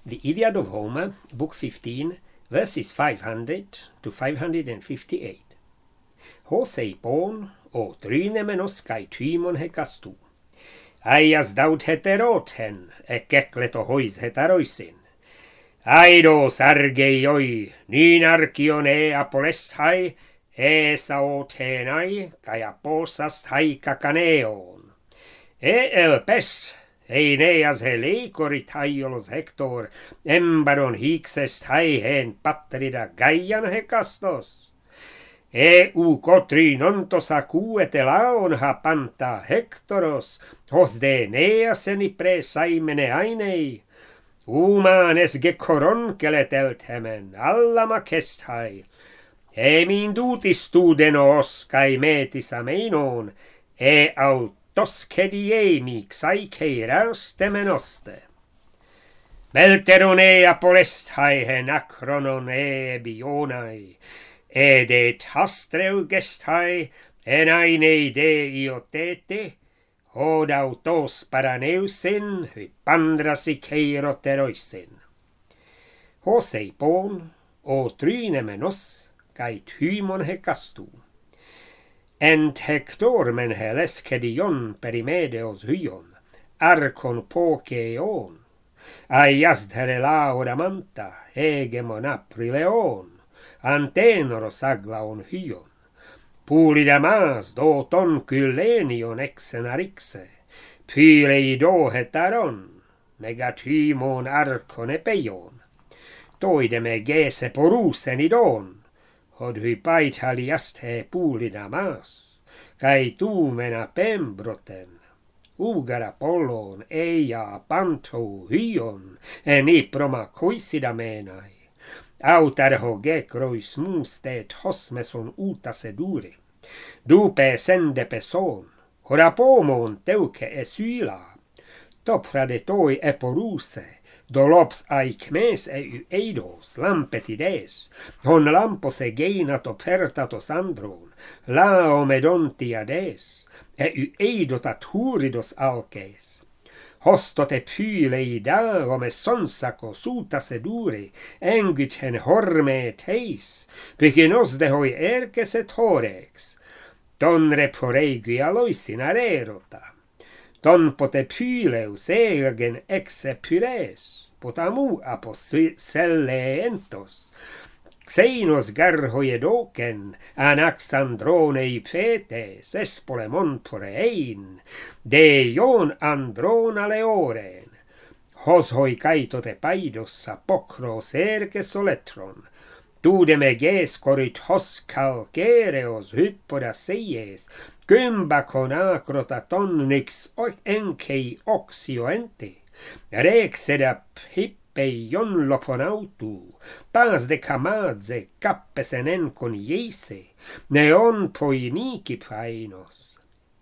The Iliad of Homer, Book 15, verses 500 to 558. Hoseipon o trynemenos kai tymon hekastu. Aias daut heteroten, ekeklet o hois hetaroisin. Aidos argeioi, niin arkion apolesthai, saotenai, kai aposas haikakaneon. Elpes, ei neas he leikorit haiolos Hector, embaron hiiksest haiheen patterida Gaian hekastos. Kotri nontosa kuetelaon hapanta Hectoros, hos de neaseni presaimene ainei. Umanes gekoron keletelthemen, allama kesthai. Min duutistudenos kai metisa meinon, autos kediemi xaikeiras temenoste. Melteron apolesthaihen akronon bionai, de tastreu gesthai, enainei de iotete, hodautos paraneusin, hypandrasi keiroteroisin. Hoseipon, o trynemenos, kai tymon hekastu. Ent Hector menheles kedion perimedeos hyon, arkon pokeon, aiasdhere lauramanta, hegemon aprileon, antenoros aglaon hyon, pulidamas do ton kyllenion exenarikse, pylei do hetaron, megatymon arkon epeion, toideme gese porusen idon, hod hypaithaliast he pulidamas, kai tuumena pembroten, ugara pollon eia panto hyon, iproma koisidamenai, autarho gekrois musteet hosmeson utaseduri, dupe sende person, horapomon teuke esyla, toprade toi eporuse, dolops aikmes eidos lampetides, hon lampos geinat opertatos andron, laomedontiades, eidotat huridos alkes. Hostote pylei daome sonsako suta seduri, engythen horme teis, pykinos dehoi erkeset horex, ton reporegi aloisin arerota. Ton pote pyleus egen exe pyres, potamu apos selleentos, xeinos garhoiedoken, anaxandronei phetes, espolemon porein, de ion androna leoren, hos hoi kaitote paidossa pokros erkes oletron, tudeme gescorit hos calcereos hyppodas seies, Kymbakon akrotaton nix enkei oxioente, rexedap hippei jon loponautu, pas de kamadze kappesen enkon jeise, neon poiniki painos.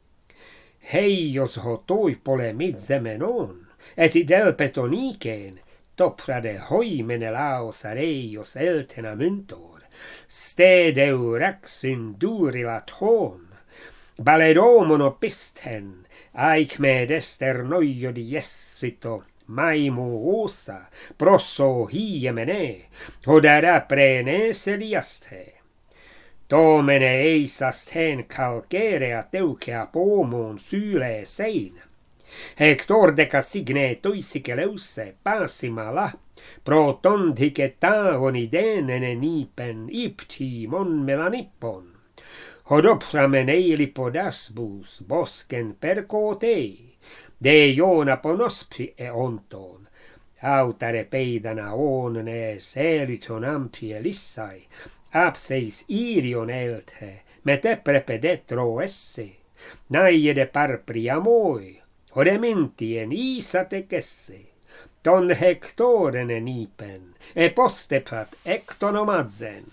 Heios hotoi polemidzemenon, et idelpetoniken, toprade hoimenelaos areios eltena myntor, stedeu raxyn durilat hon, Baledomon opisthen, aikmed esternoio di jesvito, maimu osa, prosso hiemene, hodara prenes eliaste. Tomene eisasthen calcerea teukea pomon syle sein. Hector deca signe toisikeleuse passimala, pro tondike taon idenene nipen ipti mon melanippon. Hodopramen eilipodasbus bosken perkotei, de jona ponospri onton, autare peidana onne seliton ampie lissai, apseis irion elte, mete prepedetro esse, naiede parpri amoi, hodemintien isate kesse, ton Hectorene nipen, postepat ektonomadzen.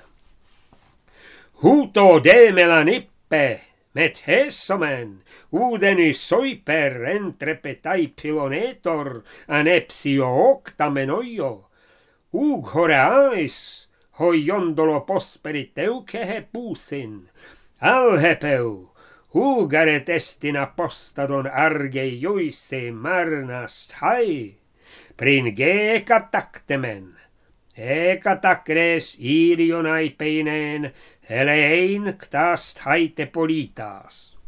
Huto de melanippe, met hesomen, udeni soiper entrepetai pilonetor, anepsio octamenoio, horeais, hoiondolo posperiteucehe pusin, alhepeu, Hugaret estin apostadon arge joise marnast hai, pringe catactemen, catacres ilionai peineen, elein ctast haite politas.